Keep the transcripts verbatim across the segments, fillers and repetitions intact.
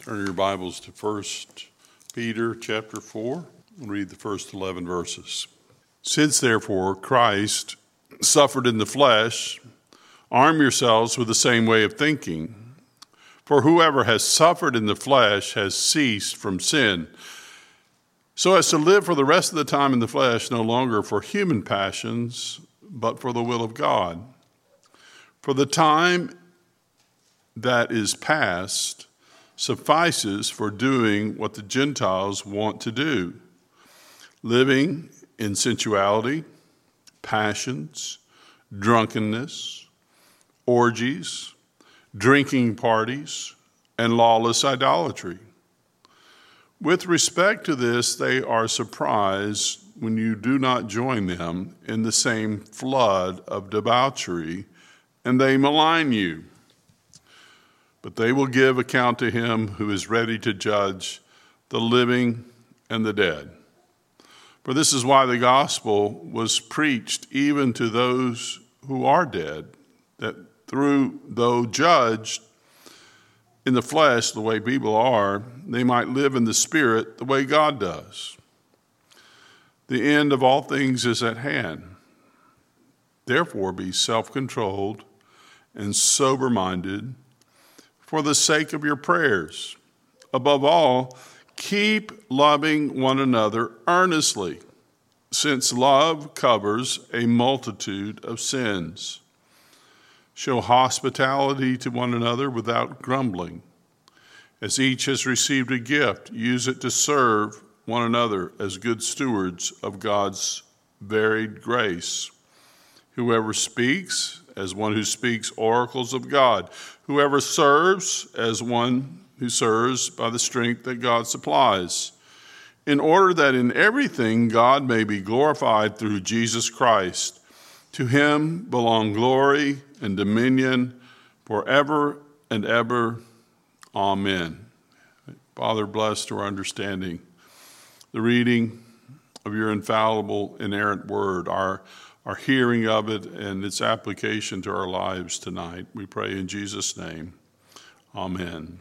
Turn your Bibles to First Peter chapter four. We'll read the first eleven verses. Since therefore Christ suffered in the flesh, arm yourselves with the same way of thinking. For whoever has suffered in the flesh has ceased from sin, so as to live for the rest of the time in the flesh, no longer for human passions, but for the will of God. For the time that is past suffices for doing what the Gentiles want to do, living in sensuality, passions, drunkenness, orgies, drinking parties, and lawless idolatry. With respect to this, they are surprised when you do not join them in the same flood of debauchery, and they malign you. But they will give account to him who is ready to judge the living and the dead. For this is why the gospel was preached even to those who are dead, that through, though judged in the flesh the way people are, they might live in the spirit the way God does. The end of all things is at hand. Therefore, be self-controlled and sober-minded for the sake of your prayers. Above all, keep loving one another earnestly, since love covers a multitude of sins. Show hospitality to one another without grumbling. As each has received a gift, use it to serve one another as good stewards of God's varied grace. Whoever speaks, as one who speaks oracles of God. Whoever serves, as one who serves by the strength that God supplies, in order that in everything God may be glorified through Jesus Christ. To him belong glory and dominion forever and ever. Amen. Father, bless to our understanding the reading of your infallible, inerrant word, our our hearing of it and its application to our lives tonight. We pray in Jesus' name. Amen.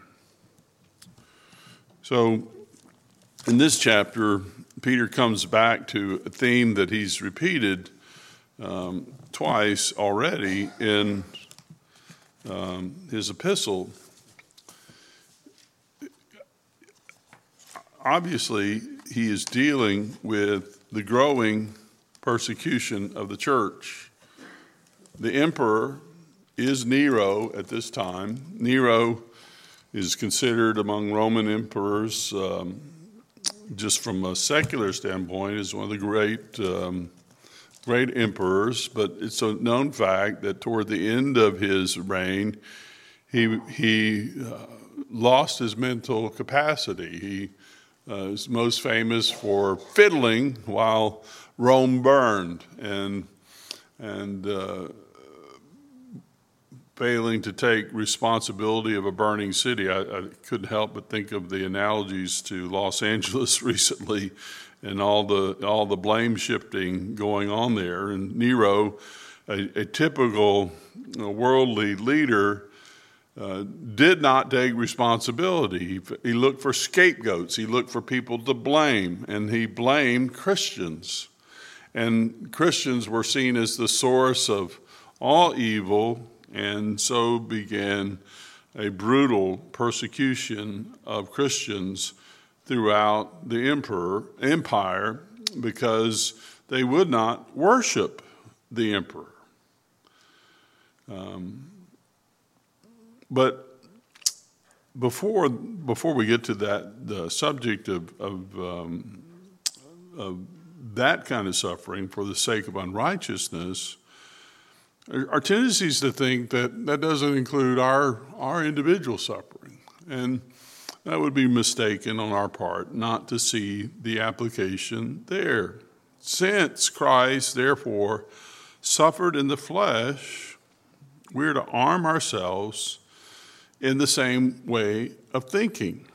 So in this chapter, Peter comes back to a theme that he's repeated um, twice already in um, his epistle. Obviously, he is dealing with the growing persecution of the church. The emperor is Nero at this time. Nero is considered among Roman emperors, um, just from a secular standpoint, is one of the great um, great emperors, but it's a known fact that toward the end of his reign, he, he uh, lost his mental capacity. He uh, is most famous for fiddling while Rome burned and and uh, failing to take responsibility of a burning city. I, I couldn't help but think of the analogies to Los Angeles recently and all the all the blame shifting going on there. And Nero, a, a typical uh, worldly leader, uh, did not take responsibility. He, he looked for scapegoats. He looked for people to blame, and he blamed Christians. And Christians were seen as the source of all evil, and so began a brutal persecution of Christians throughout the emperor empire because they would not worship the emperor. Um, but before before we get to that, the subject of of, um, of that kind of suffering for the sake of unrighteousness, our tendency is to think that that doesn't include our, our individual suffering. And that would be mistaken on our part not to see the application there. Since Christ, therefore, suffered in the flesh, we're to arm ourselves in the same way of thinking.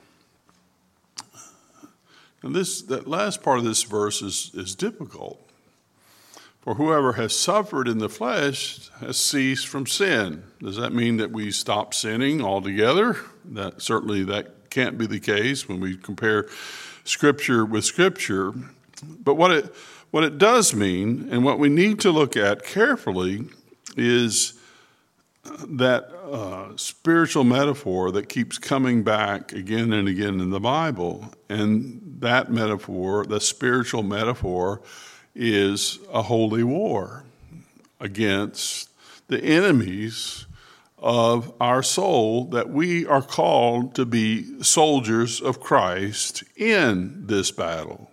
And this, that last part of this verse is, is difficult. For whoever has suffered in the flesh has ceased from sin. Does that mean that we stop sinning altogether? That certainly that can't be the case when we compare Scripture with Scripture. But what it what it does mean, and what we need to look at carefully, is that uh, spiritual metaphor that keeps coming back again and again in the Bible. And that metaphor, the spiritual metaphor, is a holy war against the enemies of our soul, that we are called to be soldiers of Christ in this battle.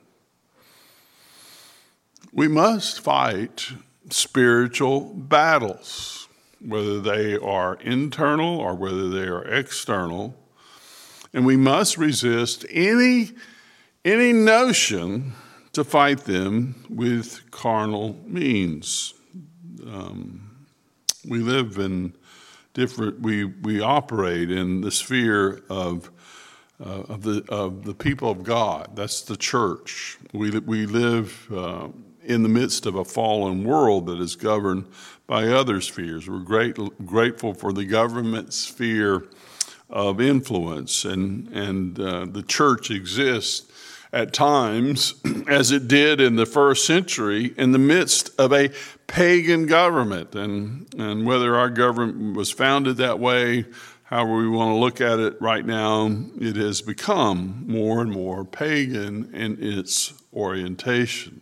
We must fight spiritual battles, whether they are internal or whether they are external, and we must resist any, any notion to fight them with carnal means. Um, we live in different, we, we operate in the sphere of uh, of the of the people of God. That's the church. We we live uh, in the midst of a fallen world that is governed by other spheres. We're great, grateful for the government sphere of influence, and and uh, the church exists at times, as it did in the first century, in the midst of a pagan government. And, and whether our government was founded that way, however we want to look at it right now, it has become more and more pagan in its orientation.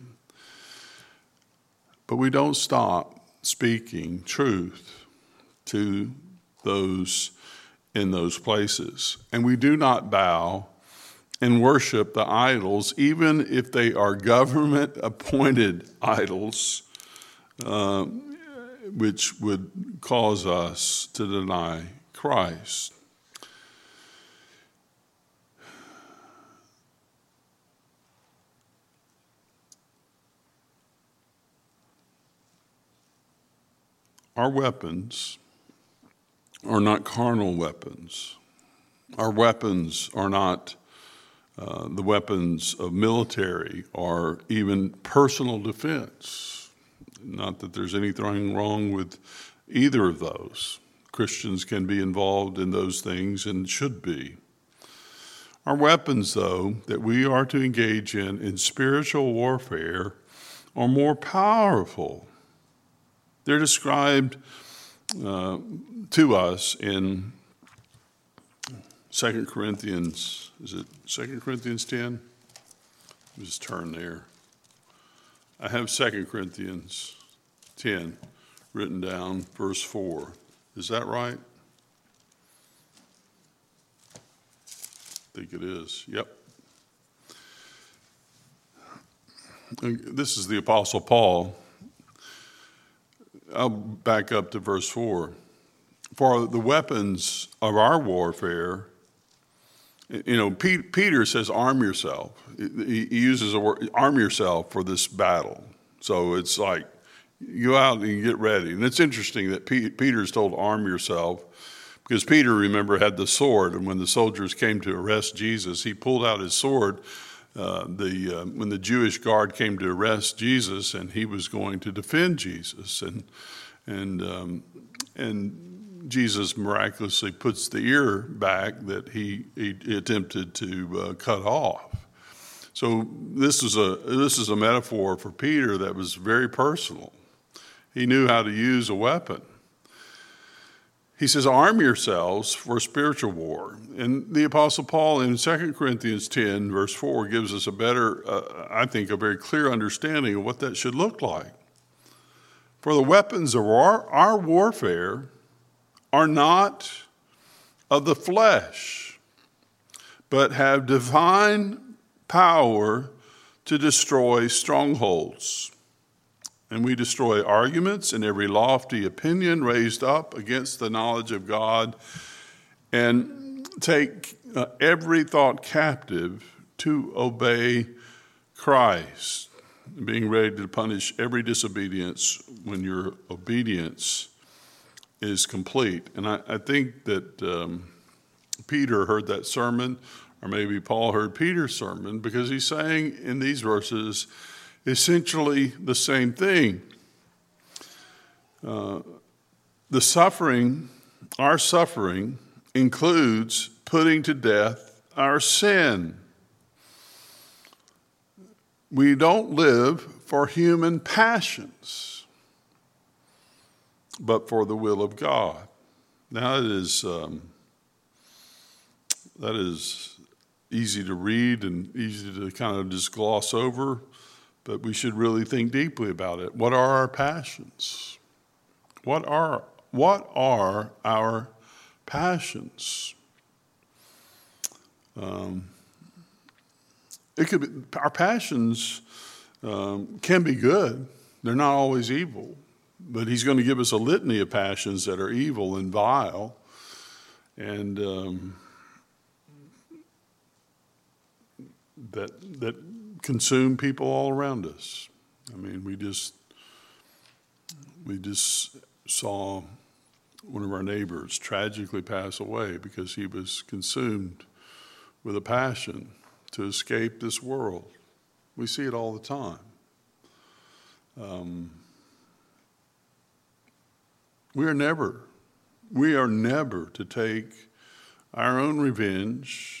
But we don't stop speaking truth to those in those places. And we do not bow and worship the idols, even if they are government-appointed idols, uh, which would cause us to deny Christ. Our weapons are not carnal weapons. Our weapons are not Uh, the weapons of military or even personal defense. Not that there's anything wrong with either of those. Christians can be involved in those things and should be. Our weapons, though, that we are to engage in in spiritual warfare are more powerful. They're described uh, to us in Second Corinthians, is it Second Corinthians ten? Just turn there. I have Second Corinthians ten written down, verse four. Is that right? I think it is. Yep. This is the Apostle Paul. I'll back up to verse four. For the weapons of our warfare, you know, Peter says, arm yourself. He uses a word, arm yourself for this battle. So it's like, you go out and you get ready. And it's interesting that Peter is told, arm yourself, because Peter, remember, had the sword. And when the soldiers came to arrest Jesus, he pulled out his sword. Uh, the uh, when the Jewish guard came to arrest Jesus, and he was going to defend Jesus. And, and, um, and, Jesus miraculously puts the ear back that he, he attempted to uh, cut off. So this is a this is a metaphor for Peter that was very personal. He knew how to use a weapon. He says, arm yourselves for spiritual war. And the Apostle Paul in Second Corinthians ten, verse four, gives us a better, uh, I think, a very clear understanding of what that should look like. For the weapons of our, our warfare are not of the flesh, but have divine power to destroy strongholds. And we destroy arguments and every lofty opinion raised up against the knowledge of God, and take uh, every thought captive to obey Christ, being ready to punish every disobedience when your obedience is complete. And I, I think that um, Peter heard that sermon, or maybe Paul heard Peter's sermon, because he's saying in these verses essentially the same thing. Uh, the suffering, our suffering, includes putting to death our sin. We don't live for human passions, but for the will of God. Now, it is um, that is easy to read and easy to kind of just gloss over, but we should really think deeply about it. What are our passions? What are what are our passions? Um, it could be, our passions um, can be good. They're not always evil, but He's going to give us a litany of passions that are evil and vile, and um, that that consume people all around us. I mean, we just we just saw one of our neighbors tragically pass away because he was consumed with a passion to escape this world. We see it all the time. Um, we are never, we are never to take our own revenge.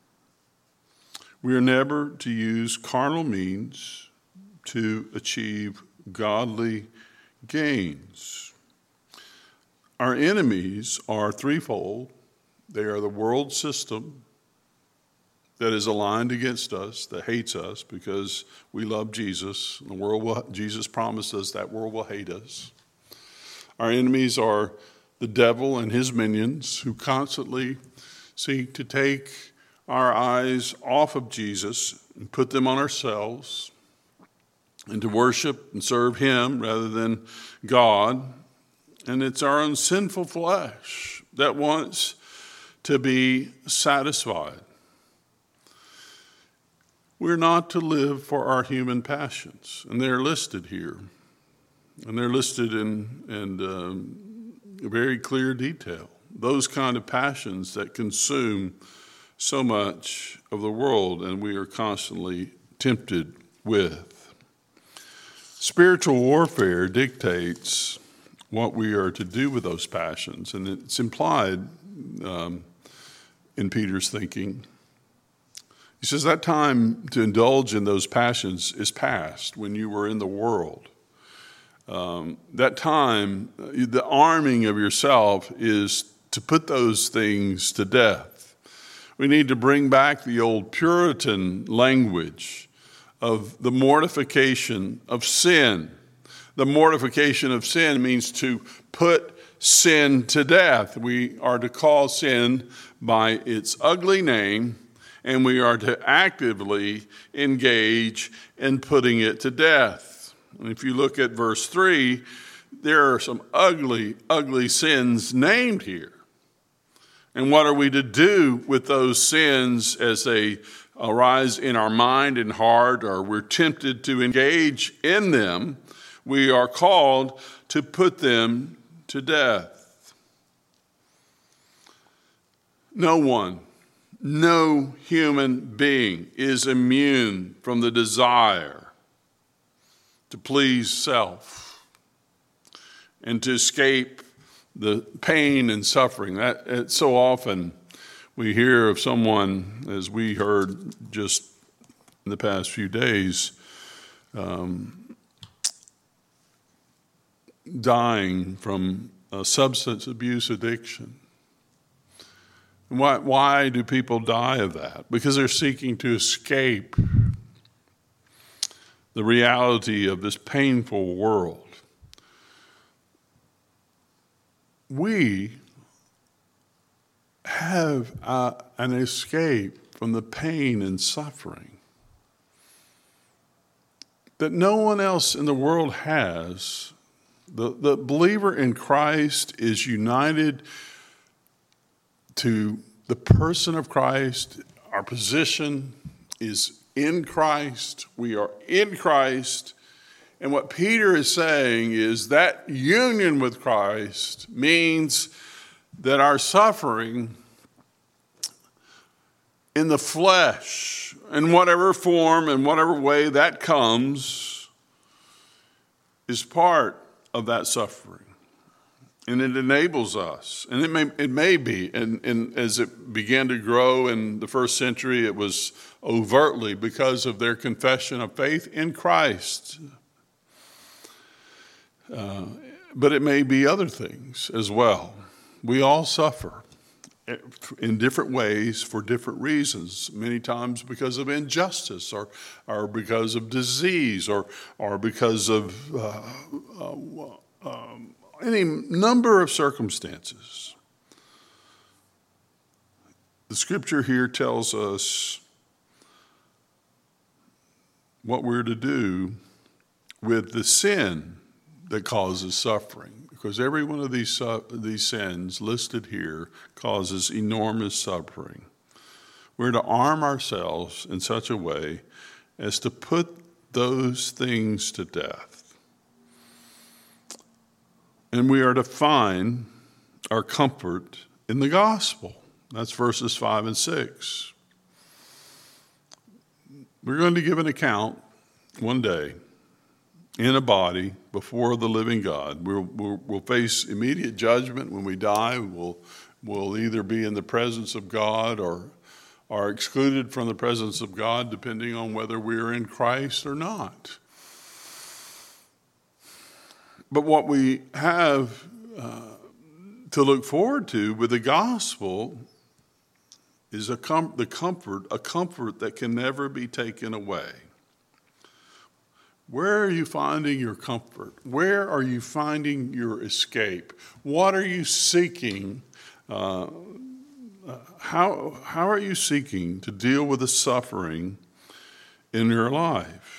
We are never to use carnal means to achieve godly gains. Our enemies are threefold. They are the world system that is aligned against us, that hates us because we love Jesus. The world will, Jesus promised us that world will hate us. Our enemies are the devil and his minions who constantly seek to take our eyes off of Jesus and put them on ourselves and to worship and serve him rather than God. And it's our own sinful flesh that wants to be satisfied. We're not to live for our human passions, and they're listed here. And they're listed in, in um, very clear detail. Those kind of passions that consume so much of the world, and we are constantly tempted with. Spiritual warfare dictates what we are to do with those passions, and it's implied um, in Peter's thinking. He says that time to indulge in those passions is past when you were in the world. Um, that time, the arming of yourself is to put those things to death. We need to bring back the old Puritan language of the mortification of sin. The mortification of sin means to put sin to death. We are to call sin by its ugly name, and we are to actively engage in putting it to death. And if you look at verse three, there are some ugly, ugly sins named here. And what are we to do with those sins as they arise in our mind and heart, or we're tempted to engage in them? We are called to put them to death. No one, no human being is immune from the desire to please self and to escape the pain and suffering. That it's so often we hear of someone, as we heard just in the past few days, um, dying from a substance abuse addiction. Why, why do people die of that? Because they're seeking to escape the reality of this painful world. We have uh, an escape from the pain and suffering that no one else in the world has. The, the believer in Christ is united to the person of Christ. Our position is in Christ. We are in Christ. And what Peter is saying is that union with Christ means that our suffering in the flesh, in whatever form and whatever way that comes, is part of that suffering. And it enables us. And it may, it may be, and, and as it began to grow in the first century, it was overtly because of their confession of faith in Christ. Uh, but it may be other things as well. We all suffer in different ways for different reasons, many times because of injustice or, or because of disease or, or because of uh, uh, um, any number of circumstances. The scripture here tells us what we're to do with the sin that causes suffering, because every one of these, uh, these sins listed here causes enormous suffering. We're to arm ourselves in such a way as to put those things to death. And we are to find our comfort in the gospel. That's verses five and six. We're going to give an account one day in a body before the living God. We'll, we'll, we'll face immediate judgment when we die. We'll, we'll either be in the presence of God or are excluded from the presence of God, depending on whether we're in Christ or not. But what we have uh, to look forward to with the gospel is a com- the comfort, a comfort that can never be taken away. Where are you finding your comfort? Where are you finding your escape? What are you seeking? Uh, how, how are you seeking to deal with the suffering in your life?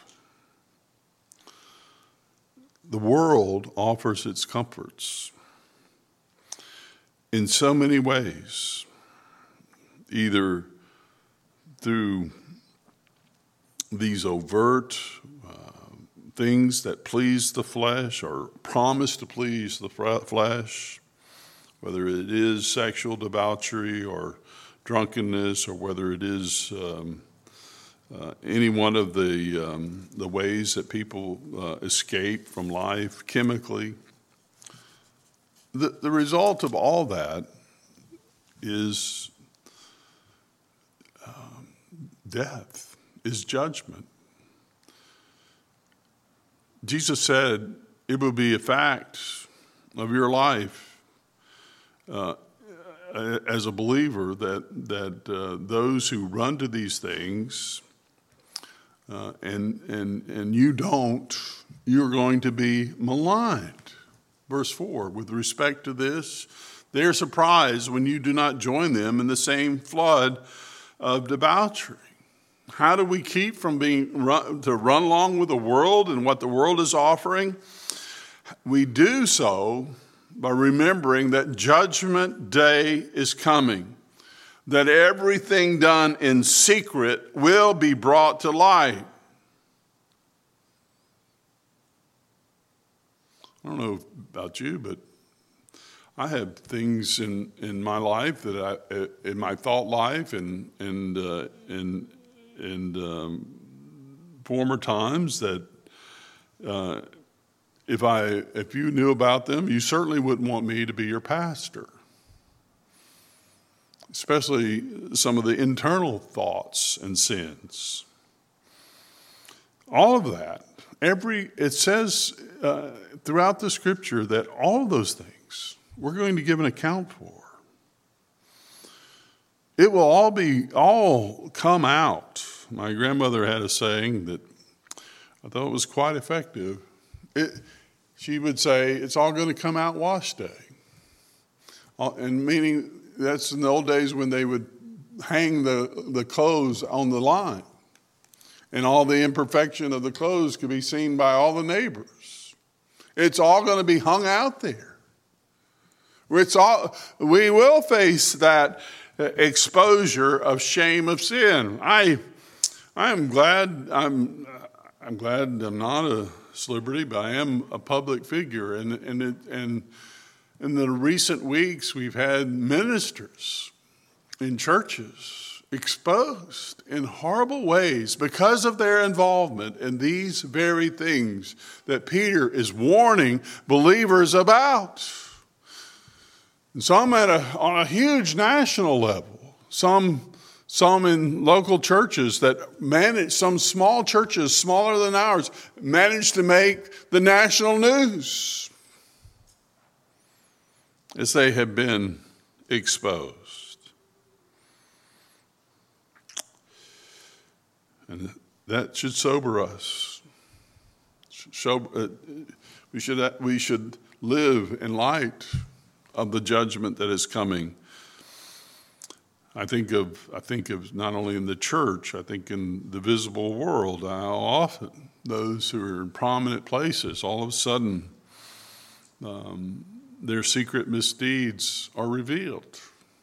The world offers its comforts in so many ways, either through these overt uh, things that please the flesh or promise to please the flesh, whether it is sexual debauchery or drunkenness, or whether it is um, Uh, any one of the um, the ways that people uh, escape from life chemically. The, the result of all that is um, death, is judgment. Jesus said it will be a fact of your life uh, as a believer that, that uh, those who run to these things Uh, and and and you don't, you're going to be maligned. Verse four, with respect to this, they are surprised when you do not join them in the same flood of debauchery. How do we keep from being run, to run along with the world and what the world is offering? We do so by remembering that judgment day is coming, that everything done in secret will be brought to light. I don't know about you, but I have things in, in my life that I, in my thought life and and uh, in in um, former times that uh, if I if you knew about them, you certainly wouldn't want me to be your pastor. Especially some of the internal thoughts and sins. All of that, every it says uh, throughout the scripture that all of those things we're going to give an account for. It will all be, all come out. My grandmother had a saying that I thought was quite effective. It, she would say, it's all going to come out wash day. And meaning, that's in the old days when they would hang the, the clothes on the line. And all the imperfection of the clothes could be seen by all the neighbors. It's all going to be hung out there. It's all, we will face that exposure of shame of sin. I, I'm glad I'm, I'm glad I'm not a celebrity, but I am a public figure, and and it, and in the recent weeks we've had ministers in churches exposed in horrible ways because of their involvement in these very things that Peter is warning believers about. And some at a, on a huge national level, some, some in local churches that manage, some small churches smaller than ours, manage to make the national news as they have been exposed. And that should sober us. Show, uh, we should we should live in light of the judgment that is coming. I think of I think of not only in the church, I think in the visible world, how often those who are in prominent places, all of a sudden, um, their secret misdeeds are revealed.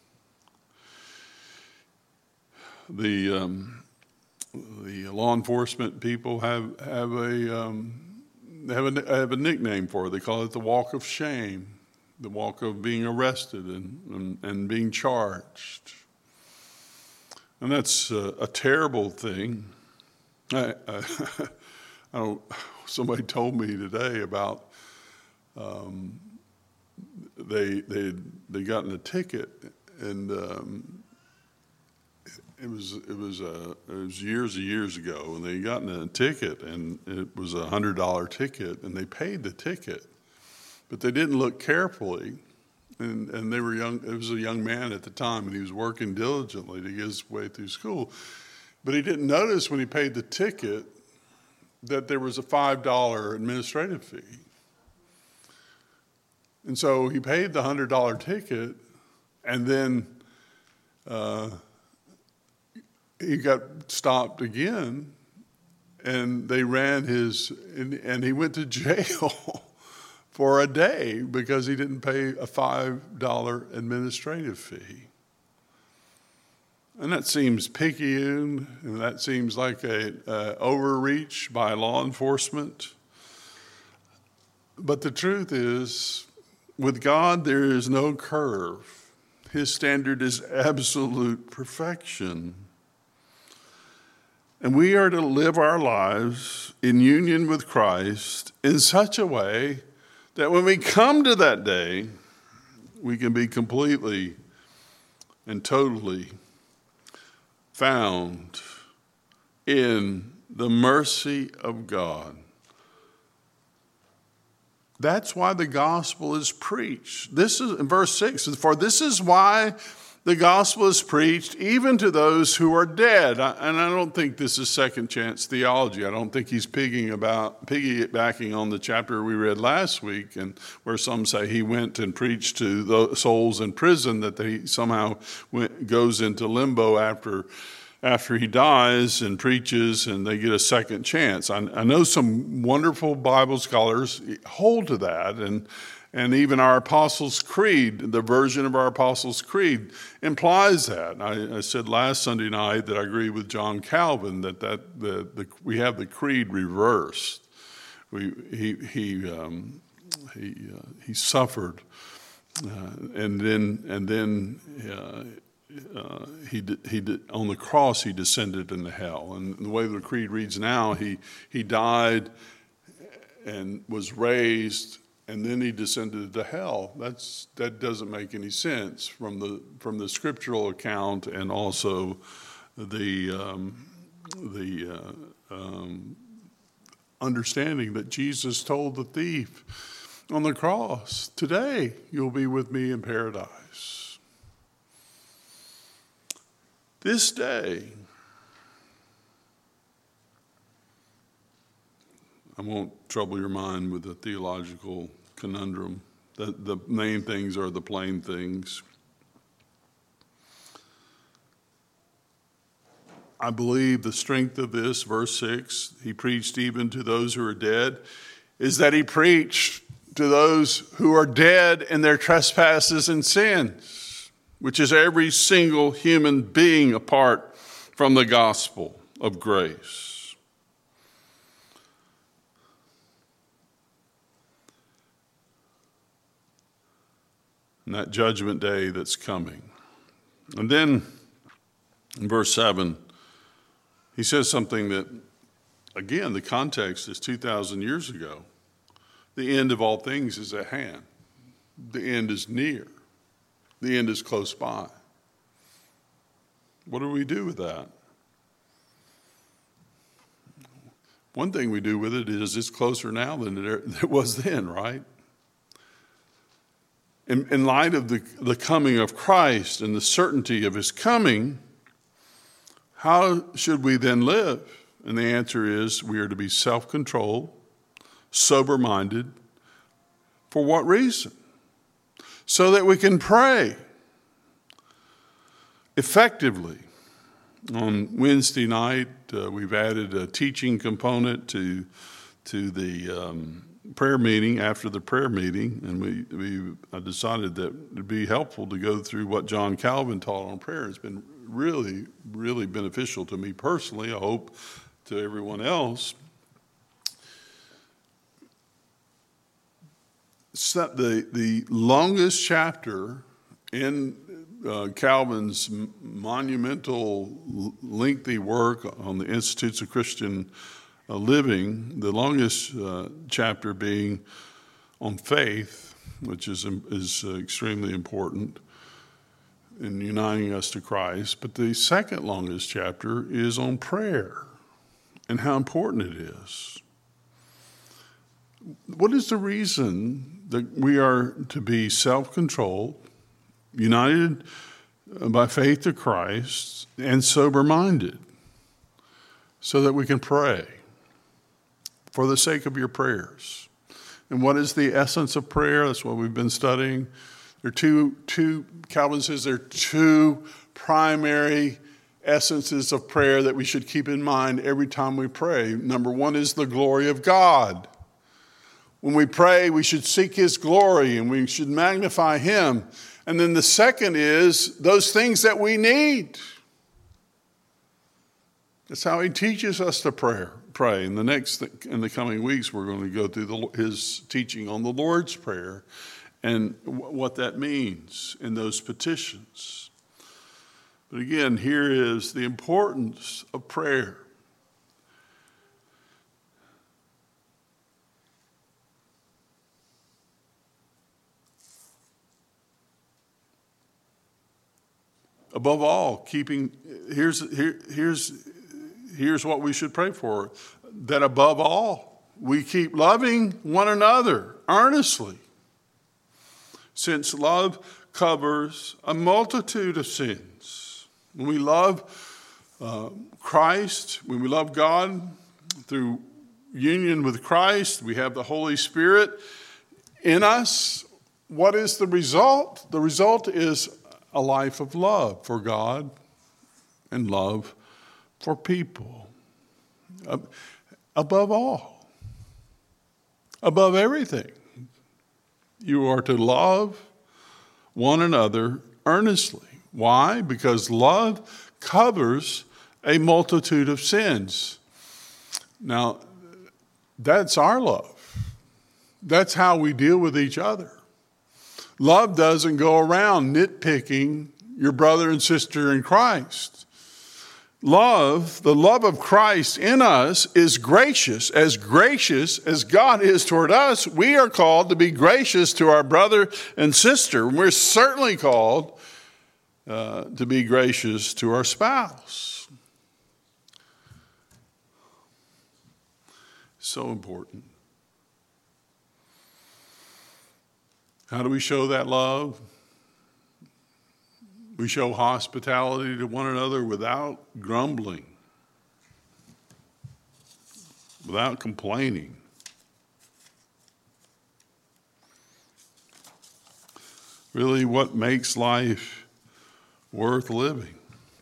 The um, the law enforcement people have have a um, they have a have a nickname for it. They call it the walk of shame, the walk of being arrested and and, and being charged. And that's a, a terrible thing. I, I, I don't. Somebody told me today about um, they they they gotten a ticket, and um, it was it was uh, it was years and years ago, and they gotten a ticket, and it was a hundred dollar ticket, and they paid the ticket, but they didn't look carefully. And, and they were young. It was a young man at the time, and he was working diligently to get his way through school. But he didn't notice when he paid the ticket that there was a five dollar administrative fee. And so he paid the one hundred dollar ticket, and then uh, he got stopped again, and they ran his, and, and he went to jail for a day because he didn't pay a five dollar administrative fee. And that seems picayune, and that seems like a uh, overreach by law enforcement. But the truth is, with God, there is no curve. His standard is absolute perfection. And we are to live our lives in union with Christ in such a way that when we come to that day, we can be completely and totally found in the mercy of God. That's why the gospel is preached. This is in verse six. For this is why the gospel is preached even to those who are dead. And I don't think this is second chance theology. I don't think he's pigging about, piggybacking on the chapter we read last week, and where some say he went and preached to the souls in prison, that they somehow went, goes into limbo after after he dies and preaches, and they get a second chance. I, I know some wonderful Bible scholars hold to that, and And even our Apostles' Creed, the version of our Apostles' Creed, implies that. I, I said last Sunday night that I agree with John Calvin that, that the, the, we have the creed reversed. We, he he um, he uh, he suffered, uh, and then and then uh, uh, he did, he did, on the cross he descended into hell. And the way the creed reads now, he he died and was raised, and then he descended to hell. That's that doesn't make any sense from the from the scriptural account, and also the um, the uh, um, understanding that Jesus told the thief on the cross, "Today you'll be with me in paradise." This day, I won't trouble your mind with a theological conundrum. The, the main things are the plain things. I believe the strength of this, verse six, he preached even to those who are dead, is that he preached to those who are dead in their trespasses and sins, which is every single human being apart from the gospel of grace. And that judgment day that's coming. And then in verse seven, he says something that, again, the context is two thousand years ago. The end of all things is at hand. The end is near. The end is close by. What do we do with that? One thing we do with it is it's closer now than it was then, right? In, in light of the, the coming of Christ and the certainty of his coming, how should we then live? And the answer is we are to be self-controlled, sober-minded. For what reason? So that we can pray effectively. On Wednesday night, uh, we've added a teaching component to, to the um, prayer meeting, after the prayer meeting, and we, we I decided that it would be helpful to go through what John Calvin taught on prayer. It's been really, really beneficial to me personally, I hope to everyone else. So the, the longest chapter in uh, Calvin's monumental, lengthy work on the Institutes of Christian uh, Living, the longest uh, chapter being on faith, which is, is uh, extremely important in uniting us to Christ. But the second longest chapter is on prayer and how important it is. What is the reason that we are to be self-controlled, united by faith to Christ, and sober-minded, so that we can pray for the sake of your prayers? And what is the essence of prayer? That's what we've been studying. There are two, two, Calvin says there are two primary essences of prayer that we should keep in mind every time we pray. Number one is the glory of God. When we pray, we should seek his glory and we should magnify him. And then the second is those things that we need. That's how he teaches us to pray. Pray. In the next, in the coming weeks, we're going to go through the, his teaching on the Lord's Prayer and w- what that means in those petitions. But again, here is the importance of prayer. Above all, keeping, here's, here, here's, here's what we should pray for, that above all, we keep loving one another earnestly, since love covers a multitude of sins. When we love uh, Christ, when we love God through union with Christ, we have the Holy Spirit in us. What is the result? The result is a life of love for God and love for people. Above all, above everything, you are to love one another earnestly. Why? Because love covers a multitude of sins. Now, that's our love. That's how we deal with each other. Love doesn't go around nitpicking your brother and sister in Christ. Love, the love of Christ in us, is gracious. As gracious as God is toward us, we are called to be gracious to our brother and sister. We're certainly called uh, to be gracious to our spouse. So important. How do we show that love? We show hospitality to one another without grumbling, without complaining. Really, what makes life worth living?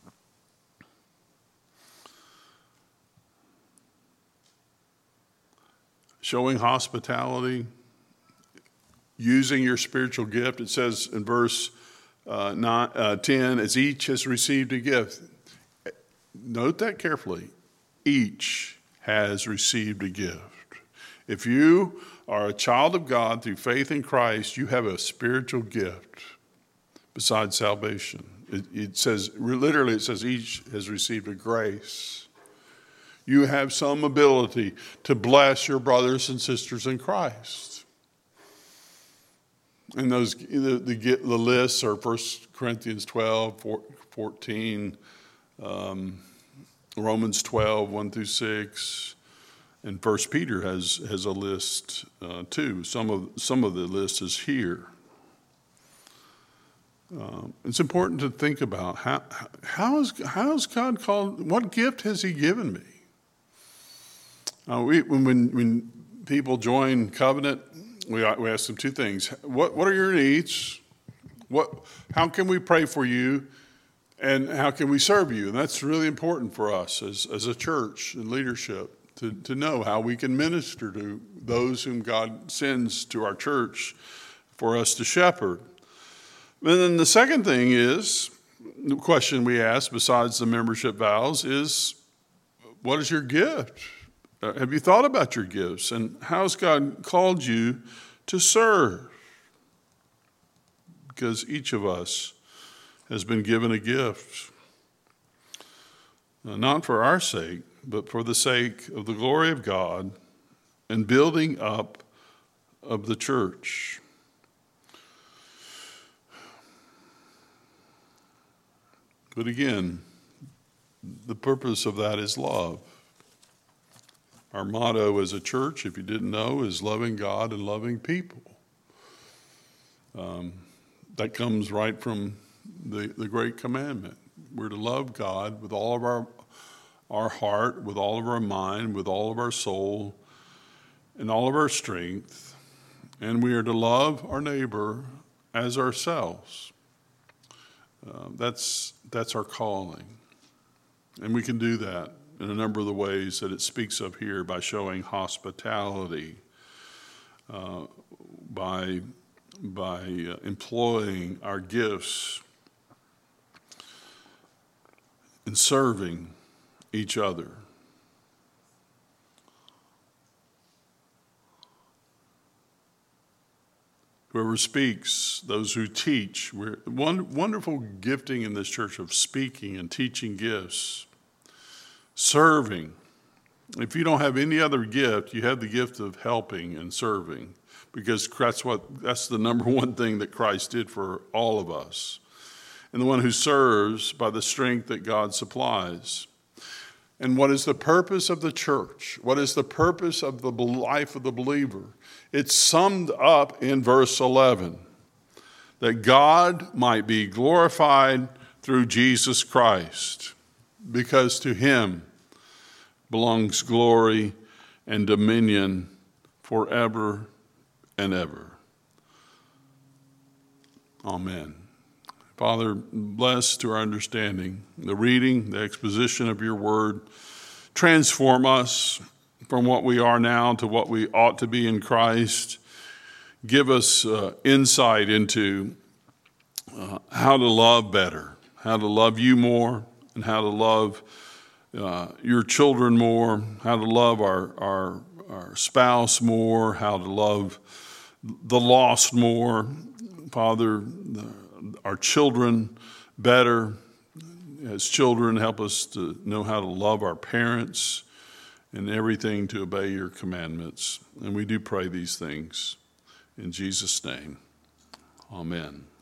Showing hospitality, using your spiritual gift. It says in verse uh, nine, uh, ten, as each has received a gift. Note that carefully. Each has received a gift. If you are a child of God through faith in Christ, you have a spiritual gift besides salvation. It, it says, literally it says each has received a grace. You have some ability to bless your brothers and sisters in Christ. And those the, the, the lists are First Corinthians twelve, fourteen, um, Romans twelve, one through six, and First Peter has has a list uh, too. Some of some of the list is here. Uh, it's important to think about how how is how is God called? What gift has He given me? Uh, we when, when when people join covenant, we we ask them two things: what what are your needs? What how can we pray for you? And how can we serve you? And that's really important for us as as a church and leadership to to know how we can minister to those whom God sends to our church for us to shepherd. And then the second thing is, the question we ask besides the membership vows is, what is your gift? Uh, have you thought about your gifts? And how has God called you to serve? Because each of us has been given a gift, uh, not for our sake, but for the sake of the glory of God and building up of the church. But again, the purpose of that is love. Our motto as a church, if you didn't know, is loving God and loving people. Um, that comes right from the, the great commandment. We're to love God with all of our, our heart, with all of our mind, with all of our soul, and all of our strength. And we are to love our neighbor as ourselves. Uh, that's that's our calling. And we can do that in a number of the ways that it speaks of here, by showing hospitality, uh, by, by uh, employing our gifts, and serving each other. Whoever speaks, those who teach. We're one wonderful gifting in this church of speaking and teaching gifts. Serving. If you don't have any other gift, you have the gift of helping and serving, because that's what that's the number one thing that Christ did for all of us. And the one who serves by the strength that God supplies. And what is the purpose of the church? What is the purpose of the life of the believer? It's summed up in verse eleven, that God might be glorified through Jesus Christ, because to him belongs glory and dominion forever and ever. Amen. Father, bless to our understanding the reading, the exposition of your word. Transform us from what we are now to what we ought to be in Christ. Give us uh, insight into uh, how to love better, how to love you more, and how to love uh, your children more, how to love our, our, our spouse more, how to love the lost more. Father, the, our children better. As children, help us to know how to love our parents and everything to obey your commandments. And we do pray these things in Jesus' name. Amen.